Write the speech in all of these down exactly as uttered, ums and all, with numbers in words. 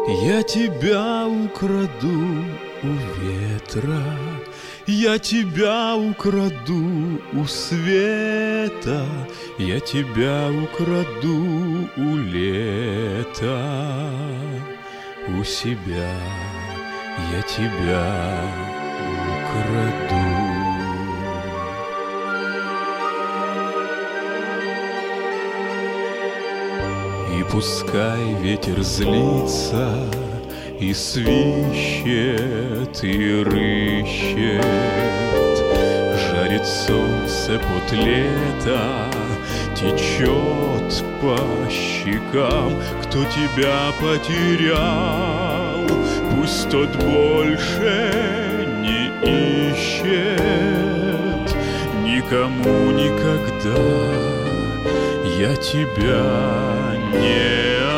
Я тебя украду у ветра, я тебя украду у света, я тебя украду у лета, у себя я тебя украду. И пускай ветер злится, и свищет, и рыщет, жарит солнце под лето, течет по щекам. Кто тебя потерял, пусть тот больше не ищет. Никому никогда я тебя не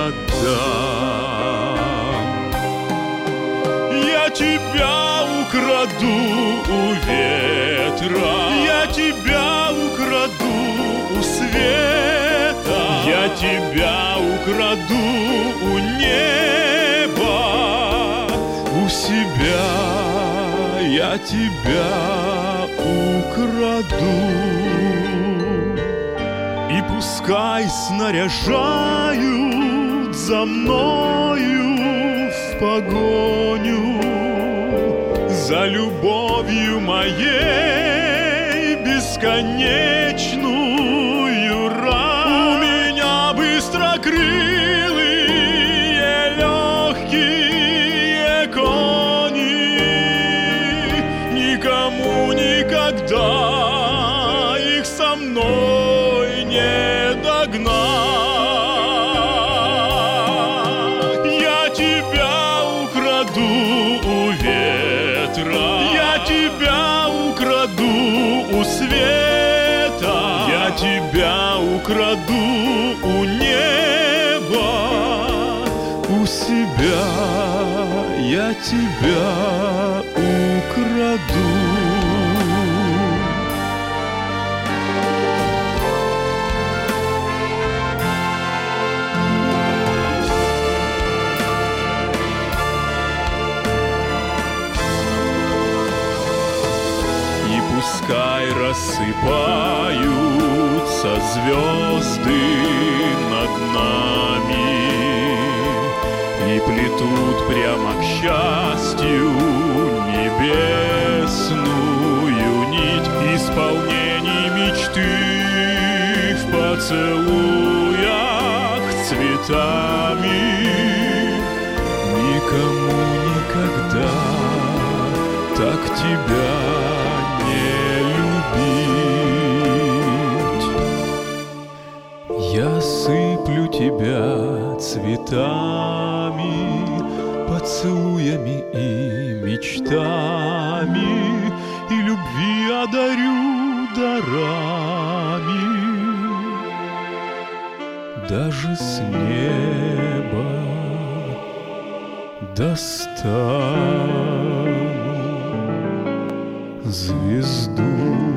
отдам. Я тебя украду у ветра, я тебя украду у света, я тебя украду у неба, у себя я тебя украду. И пускай снаряжают за мною в погоню, за любовью моей бесконечную рань. У меня быстрокрылые легкие кони, никому никогда их со мной не догнать. Я тебя украду у ветра, я тебя украду у света, я тебя украду у неба, у себя я тебя украду. Пускай рассыпаются звезды над нами и плетут прямо к счастью небесную нить исполнений мечты в поцелуях цветами. Никому никогда так тебя я сыплю тебя цветами, поцелуями и мечтами, и любви одарю дарами. Даже с неба достану звезду.